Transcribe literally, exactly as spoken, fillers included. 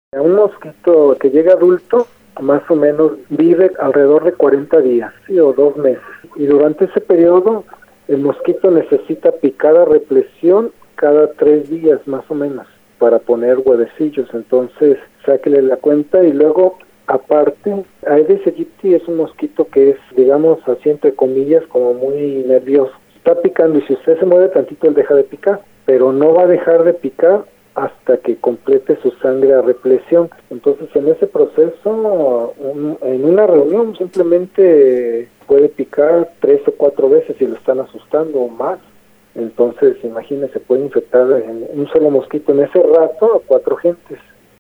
Un mosquito que llega adulto más o menos vive alrededor de cuarenta días, sí, o dos meses. Y durante ese periodo el mosquito necesita picada represión cada tres días más o menos para poner huevecillos. Entonces sáquele la cuenta. Y luego, aparte, Aedes aegypti es un mosquito que es, digamos así entre comillas, como muy nervioso. Está picando y si usted se mueve tantito él deja de picar, pero no va a dejar de picar hasta que complete su sangre a represión. Entonces, en ese proceso, un, en una reunión simplemente puede picar tres o cuatro veces si lo están asustando o más. Entonces, imagínese, puede infectar en un solo mosquito en ese rato a cuatro gentes.